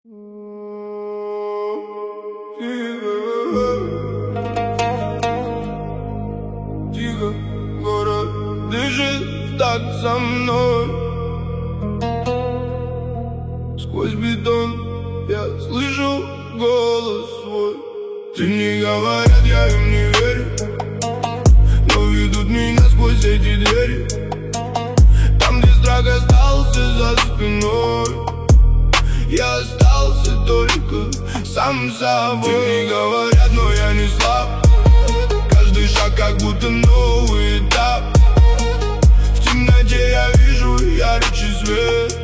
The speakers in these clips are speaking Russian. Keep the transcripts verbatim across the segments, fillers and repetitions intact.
Тихо, город дышит так со мной. Сквозь бетон я слышу голос свой. Ты не говорят, я им не верю, но ведут меня сквозь эти двери. Там, где страх остался за спиной, я остался только сам собой. Ты не говорят, но я не слаб. Каждый шаг как будто новый этап. В темноте я вижу ярче свет,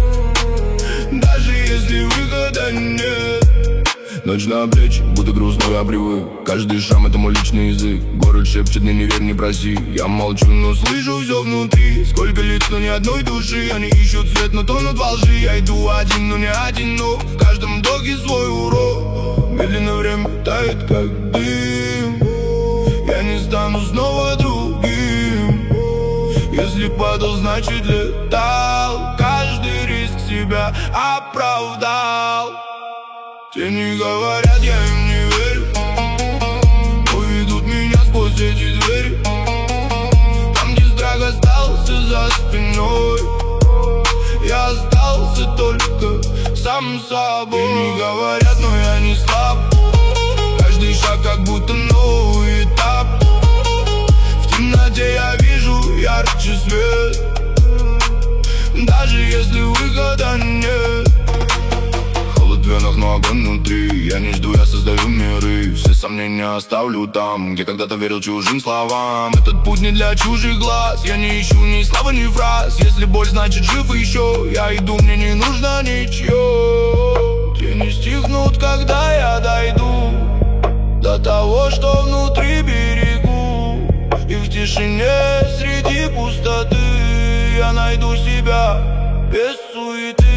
даже если выхода нет. Ночь на плечи, будто грустной обрывы. Каждый шрам — это мой личный язык. Город шепчет мне: не верь, не проси. Я молчу, но слышу все внутри. Сколько лиц, но ни одной души. Они ищут свет, но тонут во лжи. Я иду один, но не одинок. В каждом вдохе свой урок. Медленно время тает, как дым. Я не стану снова другим. Если падал, значит летал. Каждый риск себя оправдал. Тени говорят, я им не верю, но ведут меня сквозь эти двери. Там, где страх остался за спиной, я остался только сам собой. Тени говорят, но я не слаб. Каждый шаг как будто новый этап. В темноте я вижу ярче свет, даже если выхода нет. В венах, но огонь внутри. Я не жду, я создаю миры. Все сомнения оставлю там, где когда-то верил чужим словам. Этот путь не для чужих глаз. Я не ищу ни славы, ни фраз. Если боль, значит жив еще. Я иду, мне не нужно ничего. Тени стихнут, когда я дойду до того, что внутри берегу. И в тишине среди пустоты я найду себя без суеты.